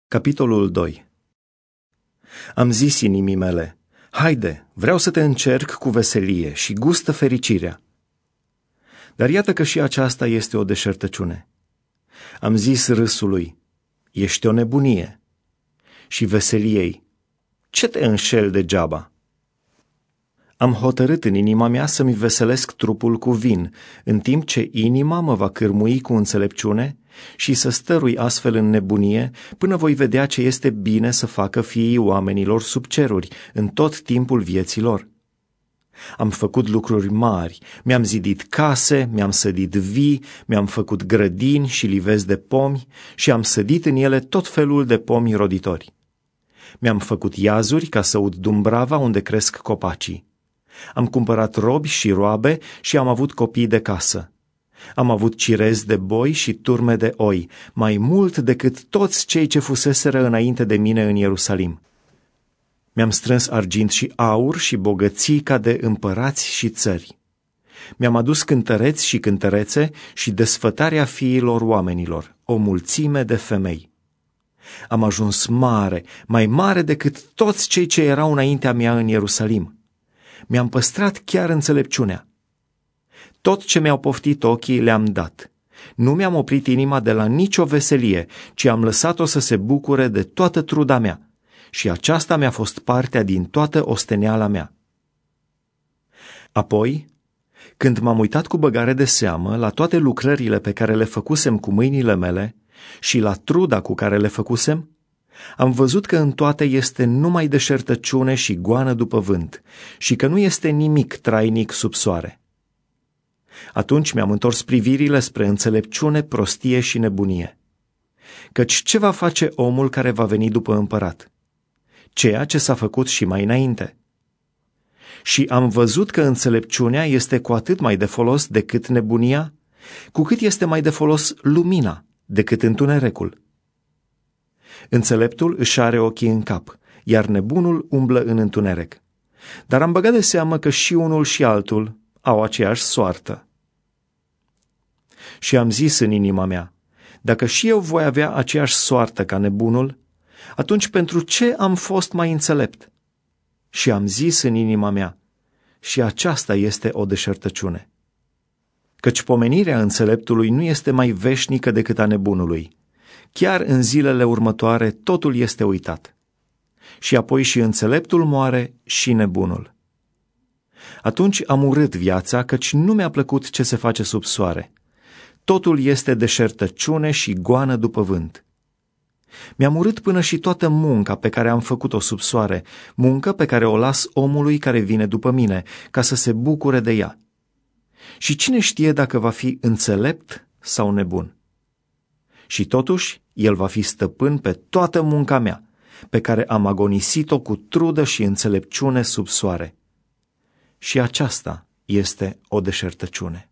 Capitolul 2. Am zis inimii mele: haide, vreau să te încerc cu veselie și gustă fericirea. Dar iată că și aceasta este o deșertăciune. Am zis râsului: ești o nebunie. Și veseliei: ce te înșel degeaba? Am hotărât în inima mea să-mi veselesc trupul cu vin, în timp ce inima mă va cârmui cu înțelepciune și să stărui astfel în nebunie, până voi vedea ce este bine să facă fiii oamenilor sub ceruri, în tot timpul vieții lor. Am făcut lucruri mari, mi-am zidit case, mi-am sădit vii, mi-am făcut grădini și livezi de pomi și am sădit în ele tot felul de pomi roditori. Mi-am făcut iazuri ca să ud dumbrava unde cresc copacii. Am cumpărat robi și roabe și am avut copii de casă. Am avut cirezi de boi și turme de oi, mai mult decât toți cei ce fuseseră înainte de mine în Ierusalim. Mi-am strâns argint și aur și bogății ca de împărați și țări. Mi-am adus cântăreți și cântărețe și desfătarea fiilor oamenilor, o mulțime de femei. Am ajuns mare, mai mare decât toți cei ce erau înaintea mea în Ierusalim. Mi-am păstrat chiar înțelepciunea. Tot ce mi-au poftit ochii le-am dat. Nu mi-am oprit inima de la nicio veselie, ci am lăsat-o să se bucure de toată truda mea. Și aceasta mi-a fost partea din toată osteneala mea. Apoi, când m-am uitat cu băgare de seamă la toate lucrările pe care le făcusem cu mâinile mele și la truda cu care le făcusem, am văzut că în toate este numai deșertăciune și goană după vânt și că nu este nimic trainic sub soare. Atunci mi-am întors privirile spre înțelepciune, prostie și nebunie. Căci ce va face omul care va veni după împărat? Ceea ce s-a făcut și mai înainte. Și am văzut că înțelepciunea este cu atât mai de folos decât nebunia, cu cât este mai de folos lumina decât întunericul. Înțeleptul își are ochii în cap, iar nebunul umblă în întuneric. Dar am băgat de seamă că și unul și altul au aceeași soartă. Și am zis în inima mea: dacă și eu voi avea aceeași soartă ca nebunul, atunci pentru ce am fost mai înțelept? Și am zis în inima mea: și aceasta este o deșertăciune. Căci pomenirea înțeleptului nu este mai veșnică decât a nebunului. Chiar în zilele următoare totul este uitat. Și apoi și înțeleptul moare și nebunul. Atunci am urât viața, căci nu mi-a plăcut ce se face sub soare. Totul este deșertăciune și goană după vânt. Mi-am urât până și toată munca pe care am făcut-o sub soare, muncă pe care o las omului care vine după mine, ca să se bucure de ea. Și cine știe dacă va fi înțelept sau nebun? Și totuși, el va fi stăpân pe toată munca mea, pe care am agonisit-o cu trudă și înțelepciune sub soare. Și aceasta este o deșertăciune.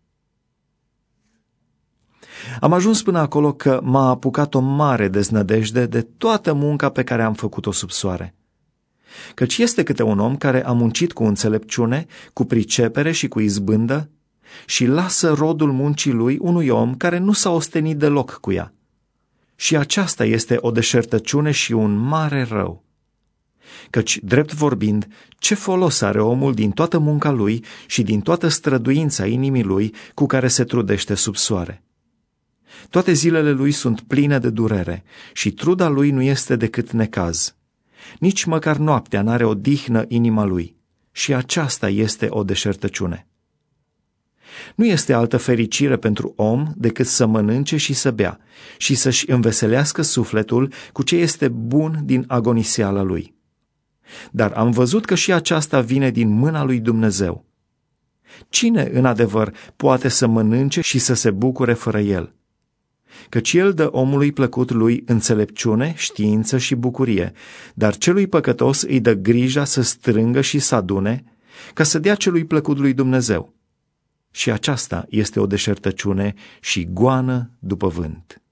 Am ajuns până acolo că m-a apucat o mare deznădejde de toată munca pe care am făcut-o sub soare. Căci este câte un om care a muncit cu înțelepciune, cu pricepere și cu izbândă și lasă rodul muncii lui unui om care nu s-a ostenit deloc cu ea. Și aceasta este o deșertăciune și un mare rău. Căci, drept vorbind, ce folos are omul din toată munca lui și din toată străduința inimii lui cu care se trudește sub soare? Toate zilele lui sunt pline de durere și truda lui nu este decât necaz. Nici măcar noaptea n-are odihnă inima lui și aceasta este o deșertăciune. Nu este altă fericire pentru om decât să mănânce și să bea și să-și înveselească sufletul cu ce este bun din agoniseala lui. Dar am văzut că și aceasta vine din mâna lui Dumnezeu. Cine, în adevăr, poate să mănânce și să se bucure fără el? Căci el dă omului plăcut lui înțelepciune, știință și bucurie, dar celui păcătos îi dă grija să strângă și să adune, ca să dea celui plăcut lui Dumnezeu. Și aceasta este o deșertăciune și goană după vânt.